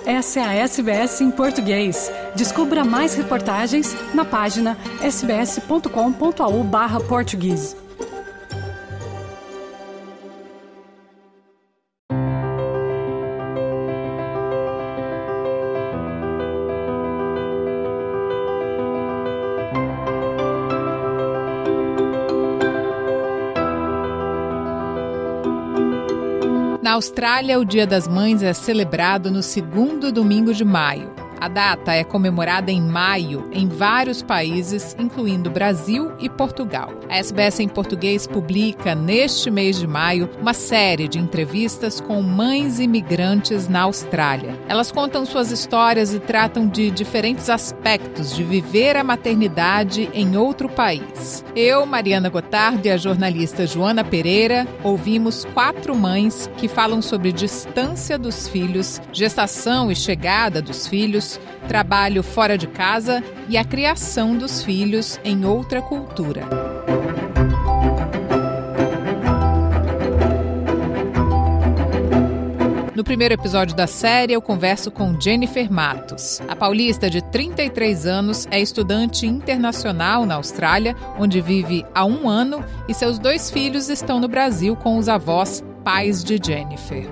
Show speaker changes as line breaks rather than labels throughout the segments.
Essa é a SBS em português. Descubra mais reportagens na página sbs.com.au/português.
Na Austrália, o Dia das Mães é celebrado no segundo domingo de maio. A data é comemorada em maio em vários países, incluindo Brasil e Portugal. A SBS em português publica, neste mês de maio, uma série de entrevistas com mães imigrantes na Austrália. Elas contam suas histórias e tratam de diferentes aspectos de viver a maternidade em outro país. Eu, Mariana Gotardo e a jornalista Joana Pereira ouvimos 4 mães que falam sobre distância dos filhos, gestação e chegada dos filhos, trabalho fora de casa e a criação dos filhos em outra cultura. No primeiro episódio da série, eu converso com Jennifer Matos. A paulista de 33 anos é estudante internacional na Austrália, onde vive há 1 ano, e seus 2 filhos estão no Brasil com os avós, pais de Jennifer.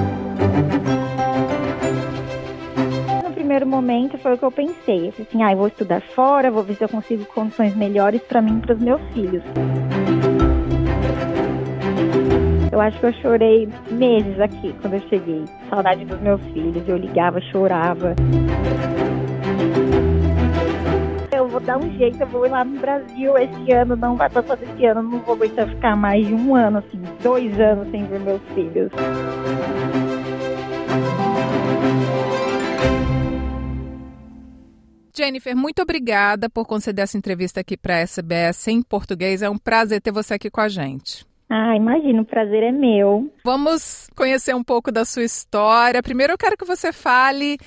No primeiro momento foi o que eu pensei. Eu falei assim, eu vou estudar fora, vou ver se eu consigo condições melhores para mim e para os meus filhos. Eu acho que eu chorei meses aqui quando eu cheguei. Saudade dos meus filhos, eu ligava, chorava. Eu vou dar um jeito, eu vou ir lá no Brasil esse ano, não vai passar desse ano, não vou aguentar ficar mais de 1 ano, assim, 2 anos sem ver meus filhos.
Jennifer, muito obrigada por conceder essa entrevista aqui para a SBS em português. É um prazer ter você aqui com a gente.
Imagina, o prazer é meu.
Vamos conhecer um pouco da sua história. Primeiro eu quero que você fale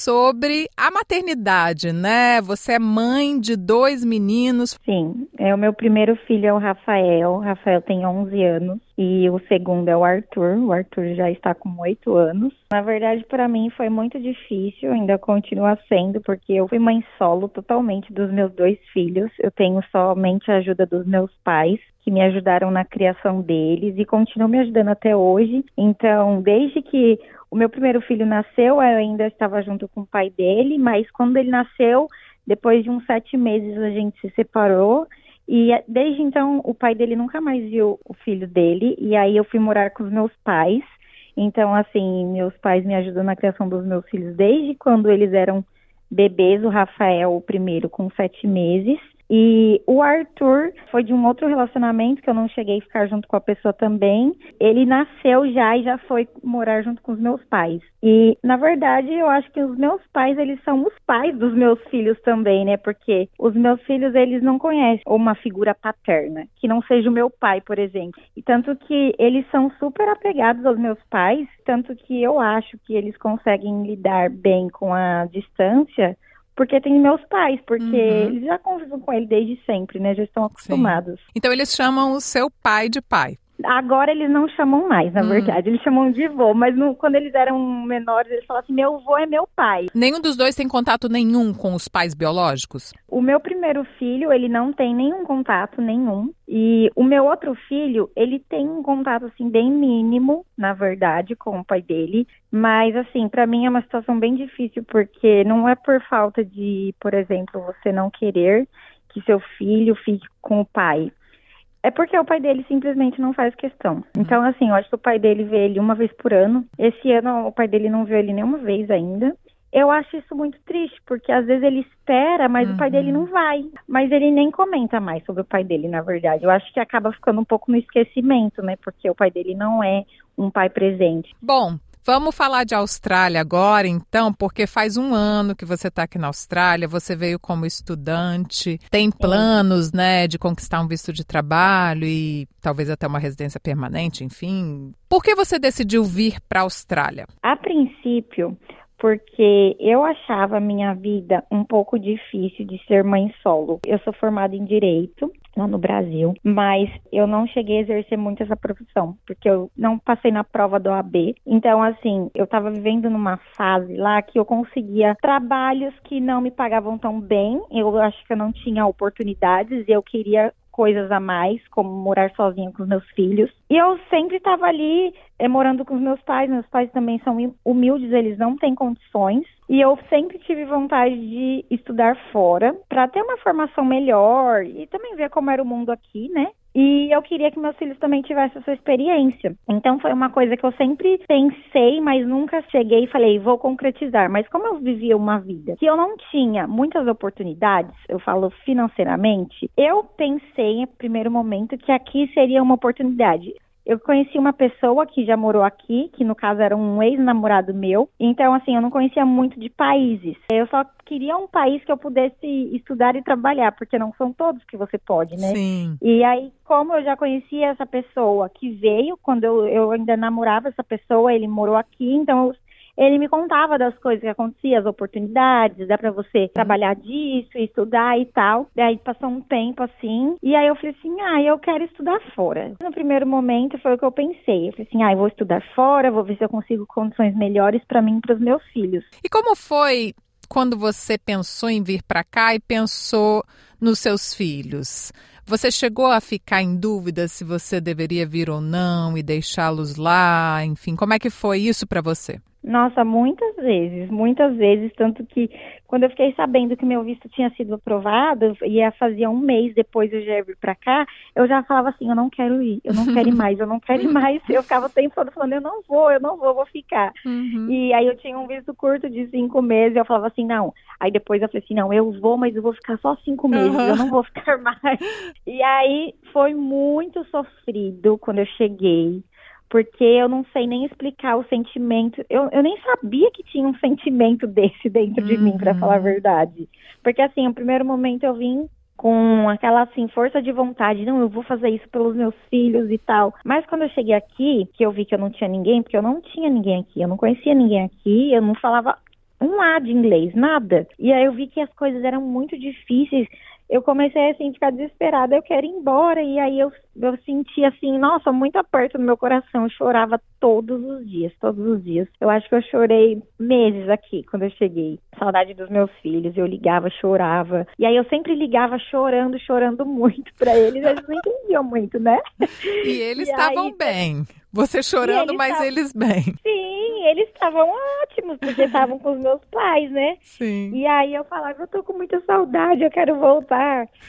sobre a maternidade, né? Você é mãe de 2 meninos.
Sim, o meu primeiro filho é o Rafael. O Rafael tem 11 anos. E o segundo é o Arthur. O Arthur já está com 8 anos. Na verdade, para mim foi muito difícil, ainda continua sendo, porque eu fui mãe solo totalmente dos meus 2 filhos. Eu tenho somente a ajuda dos meus pais, que me ajudaram na criação deles e continuam me ajudando até hoje. Então, desde que o meu primeiro filho nasceu, eu ainda estava junto com o pai dele, mas quando ele nasceu, depois de uns 7 meses a gente se separou. E desde então, o pai dele nunca mais viu o filho dele, e aí eu fui morar com os meus pais. Então, assim, meus pais me ajudam na criação dos meus filhos desde quando eles eram bebês, o Rafael, o primeiro, com 7 meses. E o Arthur foi de um outro relacionamento que eu não cheguei a ficar junto com a pessoa também. Ele nasceu já e já foi morar junto com os meus pais. E, na verdade, eu acho que os meus pais, eles são os pais dos meus filhos também, né? Porque os meus filhos, eles não conhecem uma figura paterna, que não seja o meu pai, por exemplo. E tanto que eles são super apegados aos meus pais, tanto que eu acho que eles conseguem lidar bem com a distância, porque tem meus pais, porque eles já convivem com ele desde sempre, né? Já estão acostumados.
Sim. Então eles chamam o seu pai de pai.
Agora eles não chamam mais, na verdade. Eles chamam de vô, mas quando eles eram menores, eles falavam assim, meu vô é meu pai.
Nenhum dos 2 tem contato nenhum com os pais biológicos?
O meu primeiro filho, ele não tem nenhum contato, nenhum. E o meu outro filho, ele tem um contato, assim, bem mínimo, na verdade, com o pai dele. Mas, assim, pra mim é uma situação bem difícil, porque não é por falta de, por exemplo, você não querer que seu filho fique com o pai. É porque o pai dele simplesmente não faz questão. Então, assim, eu acho que o pai dele vê ele 1 vez por ano. Esse ano o pai dele não viu ele nenhuma vez ainda. Eu acho isso muito triste, porque às vezes ele espera, mas o pai dele não vai. Mas ele nem comenta mais sobre o pai dele, na verdade. Eu acho que acaba ficando um pouco no esquecimento, né? Porque o pai dele não é um pai presente.
Bom, vamos falar de Austrália agora, então, porque faz 1 ano que você está aqui na Austrália, você veio como estudante, tem planos, né, de conquistar um visto de trabalho e talvez até uma residência permanente, enfim. Por que você decidiu vir para a Austrália?
A princípio, porque eu achava a minha vida um pouco difícil de ser mãe solo. Eu sou formada em Direito, lá no Brasil, mas eu não cheguei a exercer muito essa profissão, porque eu não passei na prova da OAB. Então, assim, eu estava vivendo numa fase lá que eu conseguia trabalhos que não me pagavam tão bem, eu acho que eu não tinha oportunidades e eu queria coisas a mais, como morar sozinha com os meus filhos. E eu sempre estava ali morando com os meus pais também são humildes, eles não têm condições. E eu sempre tive vontade de estudar fora, para ter uma formação melhor e também ver como era o mundo aqui, né? E eu queria que meus filhos também tivessem essa experiência. Então foi uma coisa que eu sempre pensei, mas nunca cheguei e falei, vou concretizar. Mas como eu vivia uma vida que eu não tinha muitas oportunidades, eu falo financeiramente, eu pensei em primeiro momento que aqui seria uma oportunidade. Eu conheci uma pessoa que já morou aqui, que no caso era um ex-namorado meu. Então, assim, eu não conhecia muito de países. Eu só queria um país que eu pudesse estudar e trabalhar, porque não são todos que você pode, né?
Sim.
E aí, como eu já conhecia essa pessoa que veio, quando eu ainda namorava essa pessoa, ele morou aqui, então ele me contava das coisas que aconteciam, as oportunidades, dá pra você trabalhar disso, estudar e tal. Daí passou um tempo assim, e aí eu falei assim, eu quero estudar fora. No primeiro momento foi o que eu pensei. Eu falei assim, eu vou estudar fora, vou ver se eu consigo condições melhores pra mim e pros meus filhos.
E como foi quando você pensou em vir pra cá e pensou nos seus filhos? Você chegou a ficar em dúvida se você deveria vir ou não e deixá-los lá? Enfim, como é que foi isso pra você?
Nossa, muitas vezes, tanto que quando eu fiquei sabendo que meu visto tinha sido aprovado, ia fazia um mês depois eu já vir pra cá, eu já falava assim, eu não quero ir mais. Eu ficava o tempo todo falando, eu não vou ficar.
Uhum.
E aí eu tinha um visto curto de 5 meses, eu falava assim, não. Aí depois eu falei assim, não, eu vou, mas eu vou ficar só 5 meses, eu não vou ficar mais. E aí foi muito sofrido quando eu cheguei, porque eu não sei nem explicar o sentimento. Eu nem sabia que tinha um sentimento desse dentro de mim, pra falar a verdade. Porque, assim, no primeiro momento eu vim com aquela, assim, força de vontade. Não, eu vou fazer isso pelos meus filhos e tal. Mas quando eu cheguei aqui, que eu vi que eu não tinha ninguém, porque eu não tinha ninguém aqui, eu não conhecia ninguém aqui, eu não falava um A de inglês, nada. E aí eu vi que as coisas eram muito difíceis. Eu comecei, assim, a ficar desesperada, eu quero ir embora, e aí eu senti, assim, nossa, muito aperto no meu coração, eu chorava todos os dias. Eu acho que eu chorei meses aqui, quando eu cheguei. Saudade dos meus filhos, eu ligava, chorava, e aí eu sempre ligava chorando muito pra eles não entendiam muito, né?
E eles estavam bem, você chorando, mas eles bem.
Sim, eles estavam ótimos, porque estavam com os meus pais, né?
Sim.
E aí eu falava, eu tô com muita saudade, eu quero voltar.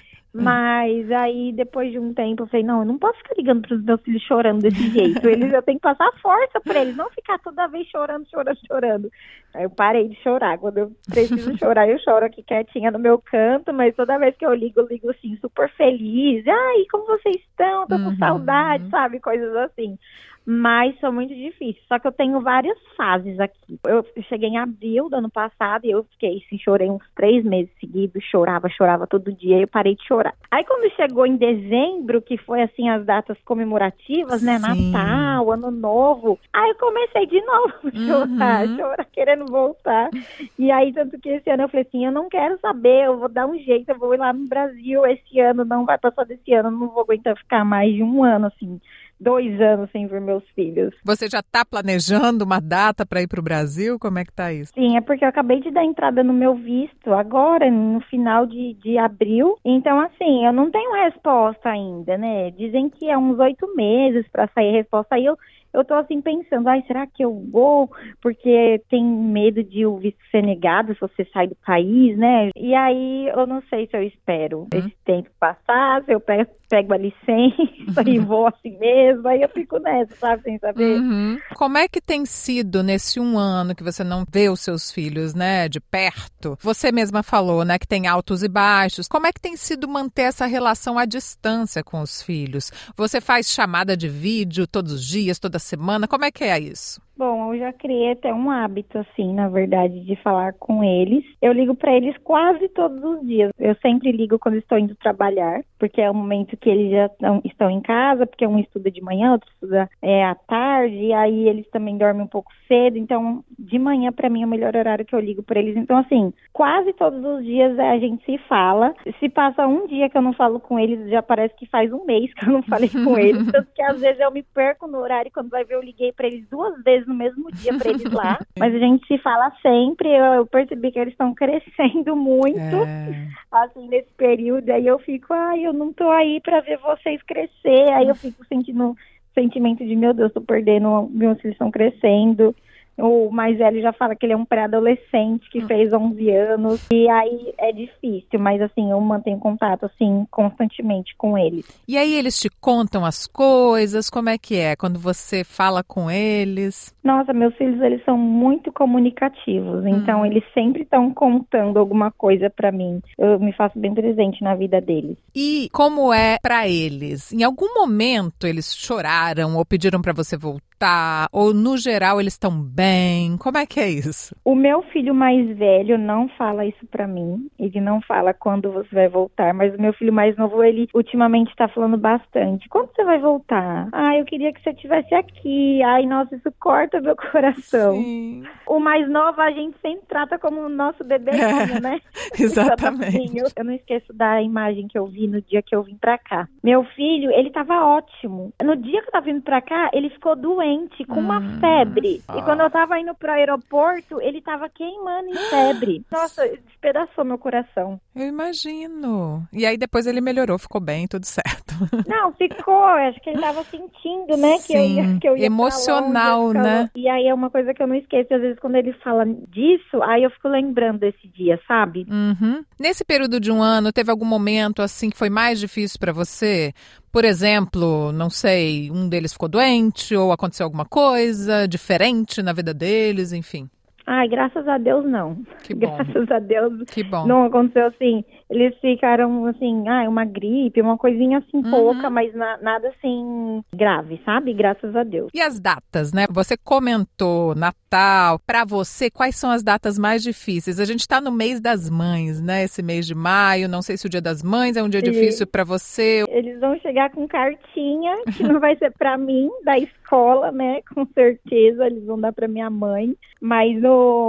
Mas aí, depois de um tempo, eu falei, não, eu não posso ficar ligando pros meus filhos chorando desse jeito. Eu tenho que passar força pra eles, não ficar toda vez chorando. Aí eu parei de chorar. Quando eu preciso chorar, eu choro aqui quietinha no meu canto, mas toda vez que eu ligo assim, super feliz. Ai, como vocês estão? Tô com saudade, sabe? Coisas assim. Mas são muito difíceis. Só que eu tenho várias fases aqui. Eu cheguei em abril do ano passado e eu fiquei, assim, chorei uns 3 meses seguidos, chorava todo dia e eu parei de chorar. Aí quando chegou em dezembro, que foi, assim, as datas comemorativas, né,
Sim.
Natal, Ano Novo, aí eu comecei de novo a chorar, querendo voltar. E aí, tanto que esse ano eu falei assim, eu não quero saber, eu vou dar um jeito, eu vou ir lá no Brasil esse ano, não vai passar desse ano, eu não vou aguentar ficar mais de um ano, assim, 2 anos sem ver meus filhos.
Você já está planejando uma data para ir para o Brasil? Como é que tá isso?
Sim, é porque eu acabei de dar entrada no meu visto agora, no final de abril. Então, assim, eu não tenho resposta ainda, né? Dizem que é uns 8 meses para sair a resposta. Aí eu tô assim pensando, será que eu vou? Porque tem medo de o visto ser negado se você sai do país, né? E aí eu não sei se eu espero esse tempo passar, se eu pego a licença e vou assim mesmo, aí eu fico nessa, sabe, sem saber.
Como é que tem sido nesse 1 ano que você não vê os seus filhos, né, de perto? Você mesma falou, né, que tem altos e baixos. Como é que tem sido manter essa relação à distância com os filhos? Você faz chamada de vídeo todos os dias, toda semana? Como é que é isso?
Bom, Então, eu já criei até um hábito, assim, na verdade, de falar com eles. Eu ligo para eles quase todos os dias. Eu sempre ligo quando estou indo trabalhar, porque é o momento que eles já estão em casa, porque um estuda de manhã, outro estuda à tarde, e aí eles também dormem um pouco cedo. Então, de manhã, para mim, é o melhor horário que eu ligo para eles. Então, assim, quase todos os dias a gente se fala. Se passa um dia que eu não falo com eles, já parece que faz um mês que eu não falei com eles. Tanto que, às vezes, eu me perco no horário, quando vai ver, eu liguei para eles 2 vezes no mesmo dia para eles lá. Mas a gente se fala sempre. Eu percebi que eles estão crescendo muito, assim, nesse período. Aí eu fico, eu não tô aí para ver vocês crescer. Aí eu fico sentindo sentimento de, meu Deus, tô perdendo, meus filhos estão crescendo. O mais velho já fala que ele é um pré-adolescente que fez 11 anos. E aí é difícil, mas assim, eu mantenho contato, assim, constantemente com eles.
E aí eles te contam as coisas? Como é que é quando você fala com eles?
Nossa, meus filhos, eles são muito comunicativos. Então, eles sempre estão contando alguma coisa pra mim. Eu me faço bem presente na vida deles.
E como é pra eles? Em algum momento eles choraram ou pediram pra você voltar? Ou, no geral, eles estão bem? Como é que é isso?
O meu filho mais velho não fala isso pra mim. Ele não fala quando você vai voltar. Mas o meu filho mais novo, ele ultimamente tá falando bastante. Quando você vai voltar? Eu queria que você estivesse aqui. Ai, nossa, isso corta meu coração.
Sim.
O mais novo a gente sempre trata como o nosso bebezinho, né?
Exatamente.
Eu não esqueço da imagem que eu vi no dia que eu vim pra cá. Meu filho, ele tava ótimo. No dia que eu tava vindo pra cá, ele ficou doente, com uma febre. E quando eu tava indo pro aeroporto, ele tava queimando em febre. Nossa, despedaçou meu coração.
Eu imagino. E aí depois ele melhorou, ficou bem, tudo certo.
Não, ficou. Acho que ele tava sentindo, né?
Sim,
que eu ia
emocional,
pra longe,
né?
E aí é uma coisa que eu não esqueço. Às vezes, quando ele fala disso, aí eu fico lembrando desse dia, sabe?
Nesse período de um ano, teve algum momento assim que foi mais difícil pra você? Por exemplo, não sei, um deles ficou doente ou aconteceu alguma coisa diferente na vida deles, enfim.
Ai, graças a Deus, não.
Que bom.
Graças a Deus,
Que bom.
não aconteceu assim. Eles ficaram, assim, uma gripe, uma coisinha assim pouca, mas nada assim grave, sabe? Graças a Deus.
E as datas, né? Você comentou Natal. Pra você, quais são as datas mais difíceis? A gente tá no mês das mães, né? Esse mês de maio. Não sei se o Dia das Mães é um dia difícil pra você.
Eles vão chegar com cartinha, que não vai ser pra mim, da escola, né? Com certeza, eles vão dar pra minha mãe. Mas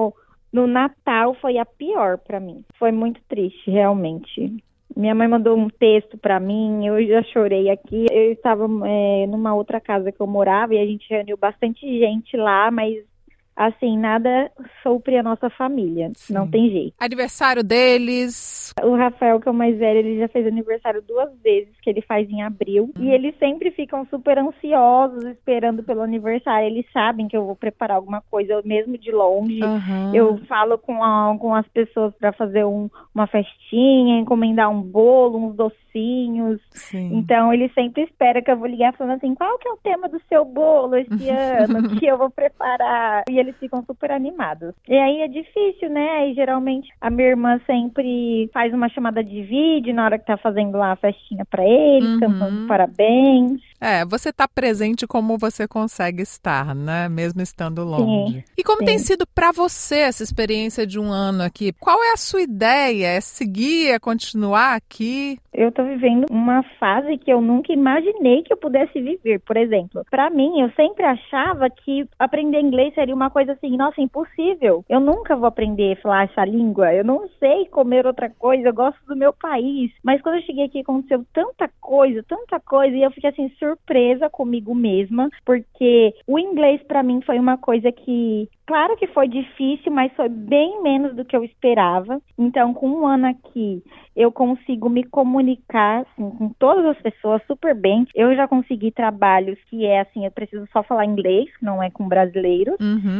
no Natal foi a pior pra mim. Foi muito triste, realmente. Minha mãe mandou um texto pra mim, eu já chorei aqui. Eu estava numa outra casa que eu morava e a gente reuniu bastante gente lá, mas assim, nada supre a nossa família. Sim. Não tem jeito.
Aniversário deles?
O Rafael, que é o mais velho, ele já fez aniversário 2 vezes, que ele faz em abril. E eles sempre ficam super ansiosos, esperando pelo aniversário. Eles sabem que eu vou preparar alguma coisa, eu mesmo de longe. Eu falo com as pessoas para fazer uma festinha, encomendar um bolo, uns docinhos.
Sim.
Então, ele sempre espera que eu vou ligar falando assim, qual que é o tema do seu bolo esse ano, que eu vou preparar? E eles ficam super animados. E aí é difícil, né? E geralmente a minha irmã sempre faz uma chamada de vídeo na hora que tá fazendo lá a festinha pra eles, cantando parabéns.
Você tá presente como você consegue estar, né? Mesmo estando longe.
Sim,
e como tem sido pra você essa experiência de um ano aqui? Qual é a sua ideia? É seguir, é continuar aqui?
Eu tô vivendo uma fase que eu nunca imaginei que eu pudesse viver. Por exemplo, pra mim, eu sempre achava que aprender inglês seria uma coisa assim, nossa, impossível. Eu nunca vou aprender a falar essa língua. Eu não sei comer outra coisa. Eu gosto do meu país. Mas quando eu cheguei aqui, aconteceu tanta coisa. E eu fiquei assim, surpresa comigo mesma. Porque o inglês pra mim foi uma coisa que... Claro que foi difícil, mas foi bem menos do que eu esperava. Então, com um ano aqui, eu consigo me comunicar assim, com todas as pessoas super bem. Eu já consegui trabalhos que eu preciso só falar inglês, não é com brasileiros.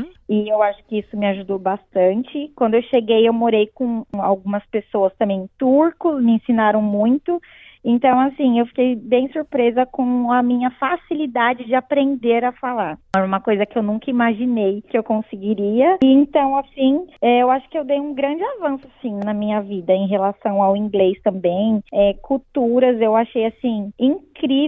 E eu acho que isso me ajudou bastante. Quando eu cheguei, eu morei com algumas pessoas também turcos, me ensinaram muito. Então, assim, eu fiquei bem surpresa com a minha facilidade de aprender a falar. Era uma coisa que eu nunca imaginei que eu conseguiria. E então, assim, eu acho que eu dei um grande avanço, assim, na minha vida em relação ao inglês também. Culturas, eu achei, assim, incrível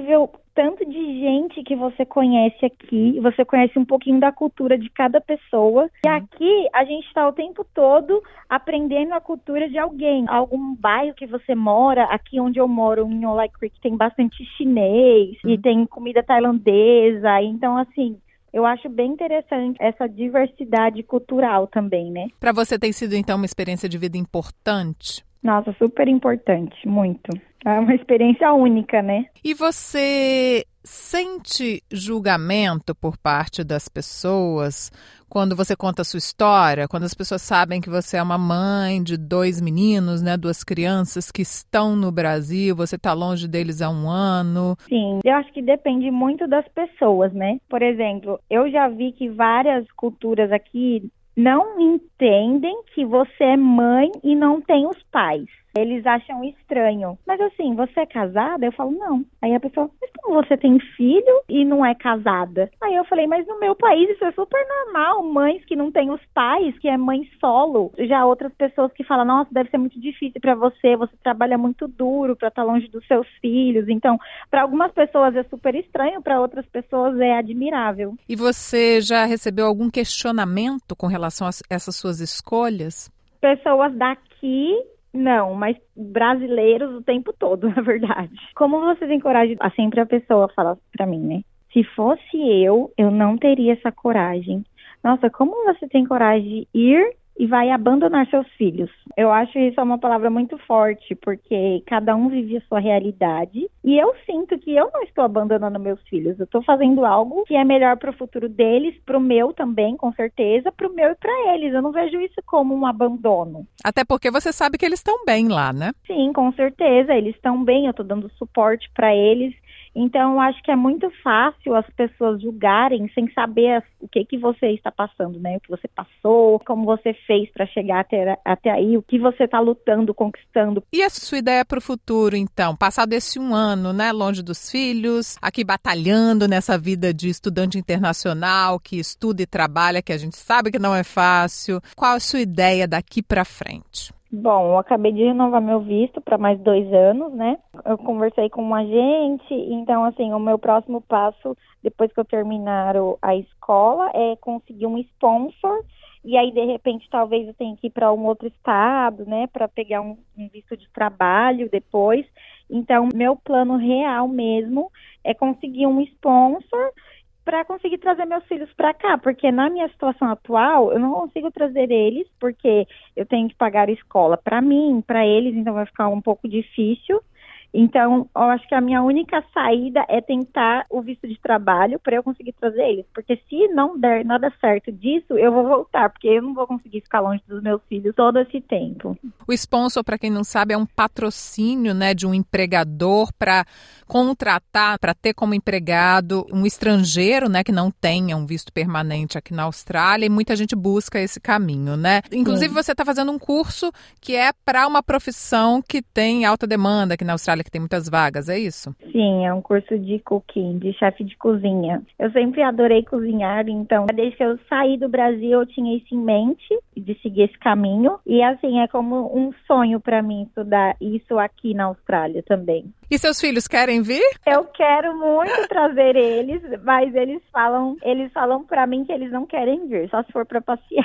tanto de gente que você conhece aqui, você conhece um pouquinho da cultura de cada pessoa. E aqui a gente está o tempo todo aprendendo a cultura de alguém. Algum bairro que você mora, aqui onde eu moro, em Olai Creek, tem bastante chinês e tem comida tailandesa. Então, assim, eu acho bem interessante essa diversidade cultural também, né?
Para você tem sido, então, uma experiência de vida importante?
Nossa, super importante, muito. É uma experiência única, né?
E você sente julgamento por parte das pessoas quando você conta a sua história? Quando as pessoas sabem que você é uma mãe de 2 meninos, né? 2 crianças que estão no Brasil, você está longe deles há 1 ano.
Sim, eu acho que depende muito das pessoas, né? Por exemplo, eu já vi que várias culturas aqui não entendem que você é mãe e não tem os pais. Eles acham estranho. Mas assim, você é casada? Eu falo, não. Aí a pessoa, mas como você tem filho e não é casada? Aí eu falei, mas no meu país isso é super normal. Mães que não têm os pais, que é mãe solo. Já outras pessoas que falam, nossa, deve ser muito difícil pra você trabalha muito duro pra estar longe dos seus filhos. Então, para algumas pessoas é super estranho, para outras pessoas é admirável.
E você já recebeu algum questionamento com relação a essas suas escolhas?
Pessoas daqui... Não, mas brasileiros o tempo todo, na verdade. Como você tem coragem? Sempre a pessoa fala pra mim, né? Se fosse eu não teria essa coragem. Nossa, como você tem coragem de ir e vai abandonar seus filhos? Eu acho isso uma palavra muito forte, porque cada um vive a sua realidade. E eu sinto que eu não estou abandonando meus filhos. Eu estou fazendo algo que é melhor para o futuro deles, para o meu também, com certeza, para o meu e para eles. Eu não vejo isso como um abandono.
Até porque você sabe que eles estão bem lá, né?
Sim, com certeza. Eles estão bem, eu estou dando suporte para eles. Então, eu acho que é muito fácil as pessoas julgarem sem saber o que você está passando, né? O que você passou, como você fez para chegar até aí, o que você está lutando, conquistando.
E a sua ideia para o futuro, então? Passado esse 1 ano, né? Longe dos filhos, aqui batalhando nessa vida de estudante internacional, que estuda e trabalha, que a gente sabe que não é fácil. Qual a sua ideia daqui para frente?
Bom, eu acabei de renovar meu visto para mais 2 anos, né? Eu conversei com um agente, então, assim, o meu próximo passo, depois que eu terminar a escola, é conseguir um sponsor. E aí, de repente, talvez eu tenha que ir para um outro estado, né? Para pegar um visto de trabalho depois. Então, meu plano real mesmo é conseguir um sponsor para conseguir trazer meus filhos para cá, porque na minha situação atual eu não consigo trazer eles, porque eu tenho que pagar a escola para mim, para eles, então vai ficar um pouco difícil. Então, eu acho que a minha única saída é tentar o visto de trabalho para eu conseguir trazer eles, porque se não der nada certo disso, eu vou voltar, porque eu não vou conseguir ficar longe dos meus filhos todo esse tempo.
O sponsor, para quem não sabe, é um patrocínio, né, de um empregador para contratar, para ter como empregado um estrangeiro, né, que não tenha um visto permanente aqui na Austrália, e muita gente busca esse caminho, né? Inclusive, você está fazendo um curso que é para uma profissão que tem alta demanda aqui na Austrália, que tem muitas vagas, é isso?
Sim, é um curso de cooking, de chefe de cozinha. Eu sempre adorei cozinhar, então desde que eu saí do Brasil eu tinha isso em mente, de seguir esse caminho. E assim, é como um sonho para mim estudar isso aqui na Austrália também.
E seus filhos querem vir?
Eu quero muito trazer eles, mas eles falam para mim que eles não querem vir, só se for para passear.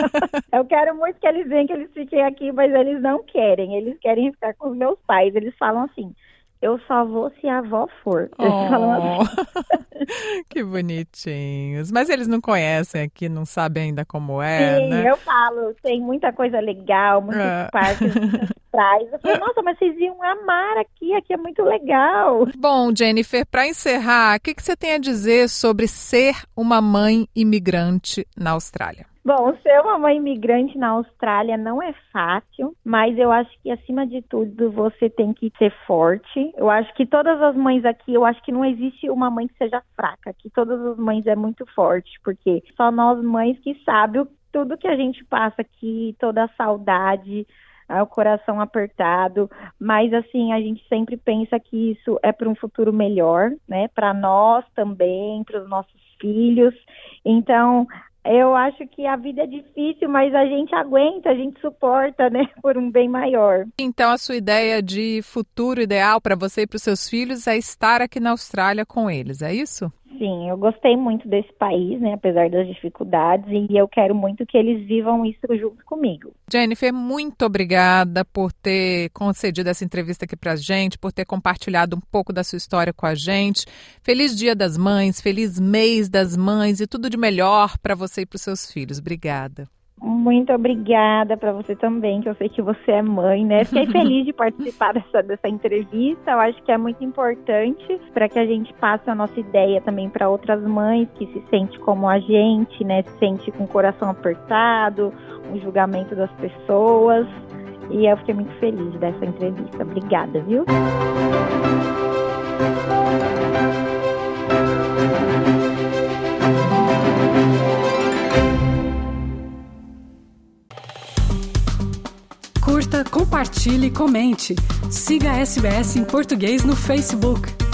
Eu quero muito que eles venham, que eles fiquem aqui, mas eles não querem. Eles querem ficar com os meus pais. Eles falam assim, eu só vou se a avó for. Eles falam assim.
Que bonitinhos. Mas eles não conhecem aqui, não sabem ainda como é,
Sim,
né?
eu falo, tem muita coisa legal, muitos parques, muitas praias. Eu falo, nossa, mas vocês iam amar aqui é muito legal.
Bom, Jennifer, para encerrar, o que você tem a dizer sobre ser uma mãe imigrante na Austrália?
Bom, ser uma mãe imigrante na Austrália não é fácil, mas eu acho que, acima de tudo, você tem que ser forte. Eu acho que todas as mães aqui, eu acho que não existe uma mãe que seja fraca, que todas as mães é muito forte, porque só nós mães que sabem tudo que a gente passa aqui, toda a saudade, o coração apertado, mas assim, a gente sempre pensa que isso é para um futuro melhor, né, para nós também, para os nossos filhos. Então, Eu acho que a vida é difícil, mas a gente aguenta, a gente suporta, né, por um bem maior.
Então, a sua ideia de futuro ideal para você e para os seus filhos é estar aqui na Austrália com eles, é isso?
Sim, eu gostei muito desse país, né, apesar das dificuldades, e eu quero muito que eles vivam isso junto comigo.
Jennifer, muito obrigada por ter concedido essa entrevista aqui pra gente, por ter compartilhado um pouco da sua história com a gente. Feliz Dia das Mães, feliz mês das mães e tudo de melhor para você e para os seus filhos. Obrigada.
Muito obrigada para você também, que eu sei que você é mãe, né? Fiquei feliz de participar dessa entrevista. Eu acho que é muito importante para que a gente passe a nossa ideia também para outras mães que se sentem como a gente, né? Se sente com o coração apertado, o julgamento das pessoas. E eu fiquei muito feliz dessa entrevista. Obrigada, viu?
Curta, compartilhe e comente. Siga a SBS em português no Facebook.